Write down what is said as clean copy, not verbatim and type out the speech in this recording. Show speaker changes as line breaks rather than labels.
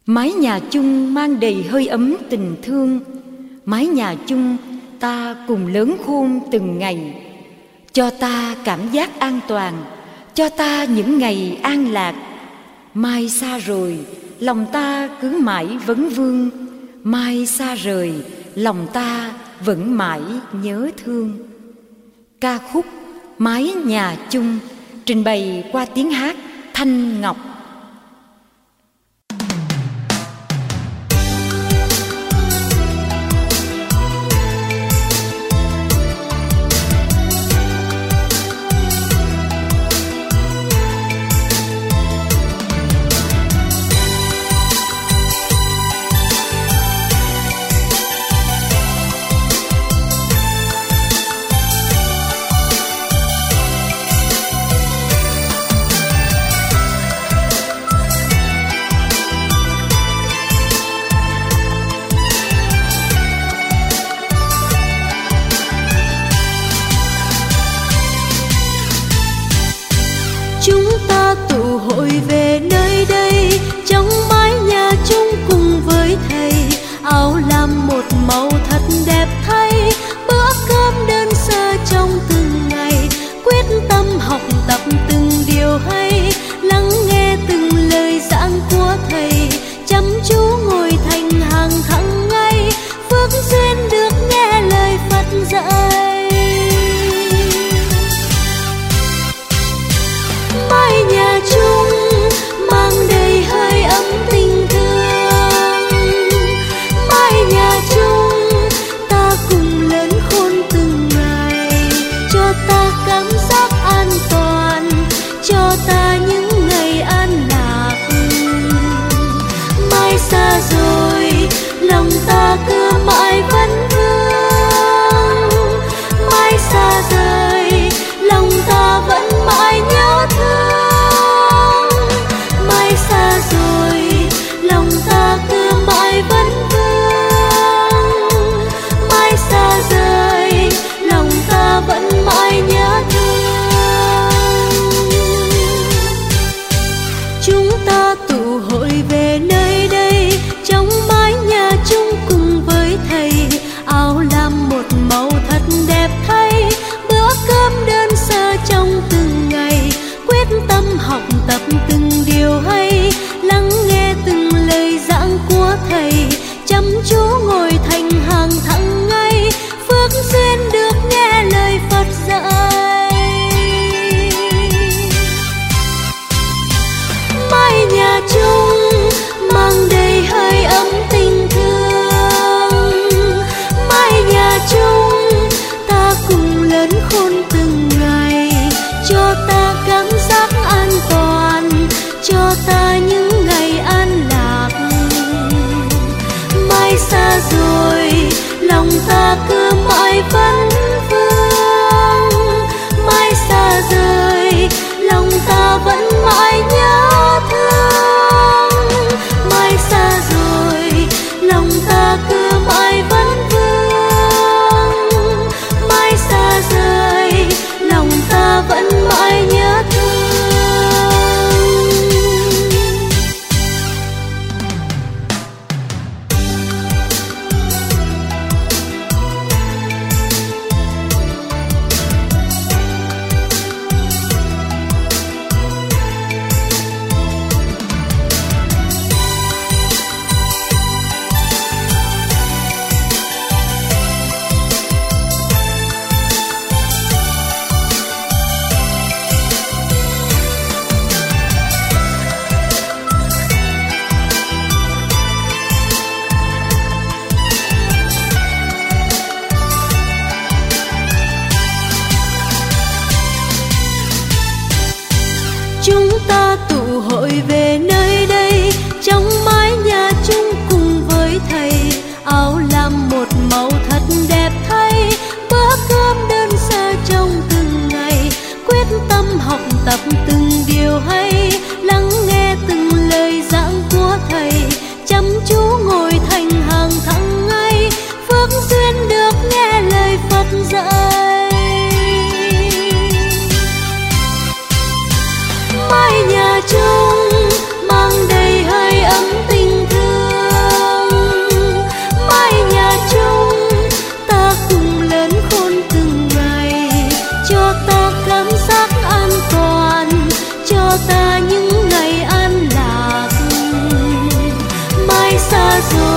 Mái nhà chung mang đầy hơi ấm tình thương, mái nhà chung ta cùng lớn khôn từng ngày, cho ta cảm giác an toàn, cho ta những ngày an lạc. Mai xa rồi, lòng ta cứ mãi vấn vương, mai xa rời, lòng ta vẫn mãi nhớ thương. Ca khúc Mái Nhà Chung trình bày qua tiếng hát Thanh Ngọc.
Chúng ta tụ hội về nơi đây, trong mái nhà chung cùng với thầy. Áo lam một màu thật đẹp thay, bữa cơm đơn sơ trong từng ngày. Quyết tâm học tập từng điều hay, lắng nghe từng lời giảng của thầy. Chăm chú ngồi thành hàng thẳng ngay, phước duyên được nghe lời Phật dạy. Mái nhà chung mang đầy hơi ấm tình thương, mái nhà chung ta cùng lớn khôn từng ngày, cho ta cảm giác an toàn, cho ta những ngày an lạc. Mai xa rồi, lòng ta cứ mãi vấn vương, mai xa rời, lòng ta vẫn mãi nhớ thương. Mai xa rồi, lòng ta cứ mãi vấn vương, mai xa rời, lòng ta vẫn mãi nhớ thương. Chúng ta tụ hội về nơi đây, trong mái nhà chung cùng với rồi.